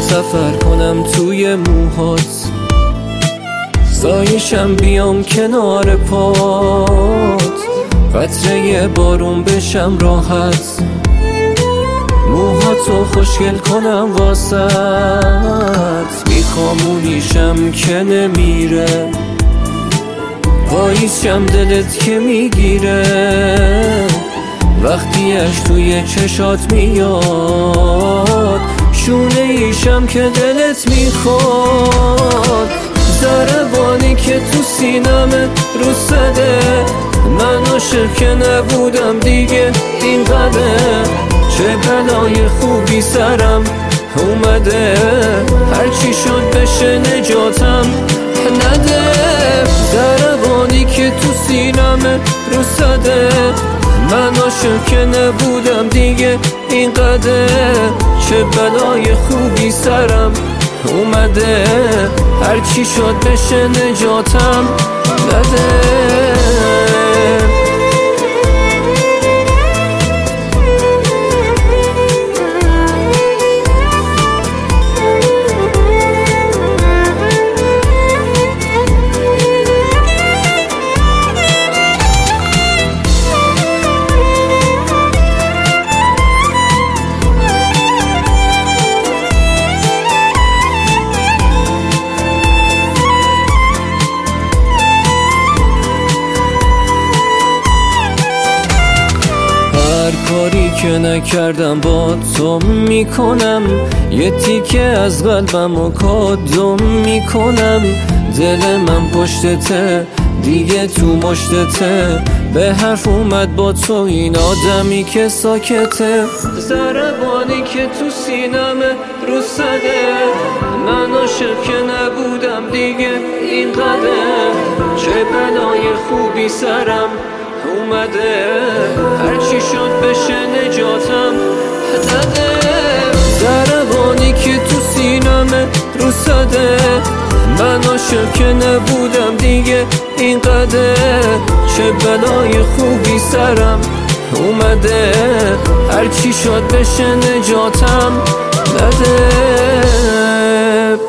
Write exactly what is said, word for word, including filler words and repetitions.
سفر کنم توی موهات، سایشم بیام کنار پات، قطره بارون بشم راحت، موهاتو خوشگل کنم واسط، میخوامونیشم که نمیره، پاییزشم دلت که میگیره، وقتیش توی چشات میاد، شونه ایشم که دلت میخواد، ضربانی که تو سینمه رو صده، من عاشق که نبودم دیگه اینقدر، چه بلای خوبی سرم اومده، هرچی شد بشه نجاتم نده، ضربانی که تو سینمه رو صده، من عاشق که نبودم دیگه اینقدر، چه بلای خوبی سرم اومده، هرچی شد بشه نجاتم نده. کاری که نکردم با تو میکنم، یه تیکه از قلبمو کادم میکنم، دل من پشتته دیگه تو مشتته، به حرف اومد با تو این آدمی که ساکته، ضربانی که تو سینمه رو صده، من عاشق که نبودم دیگه اینقدر، چه بلای خوبی سرم اومده، هرچی شد بشه نجاتم نده، ضربانی که تو سینمه رو صده، من عاشق که نبودم دیگه اینقدر، چه بلای خوبی سرم اومده، هرچی شد بشه نجاتم نده.